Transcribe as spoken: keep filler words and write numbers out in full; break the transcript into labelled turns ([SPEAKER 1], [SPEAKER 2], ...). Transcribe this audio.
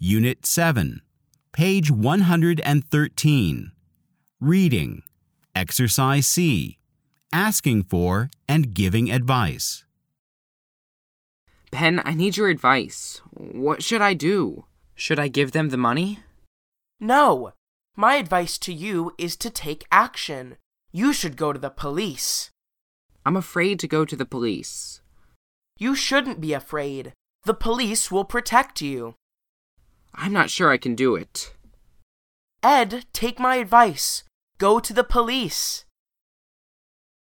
[SPEAKER 1] Unit seven, page one hundred thirteen. Reading. Exercise C. Asking for and giving advice.
[SPEAKER 2] Ben, I need your advice. What should I do? Should I give them the money?
[SPEAKER 3] No. My advice to you is to take action. You should go to the police.
[SPEAKER 2] I'm afraid to go to the police.
[SPEAKER 3] You shouldn't be afraid. The police will protect you.
[SPEAKER 2] I'm not sure I can do it.
[SPEAKER 3] Ed, take my advice. Go to the police.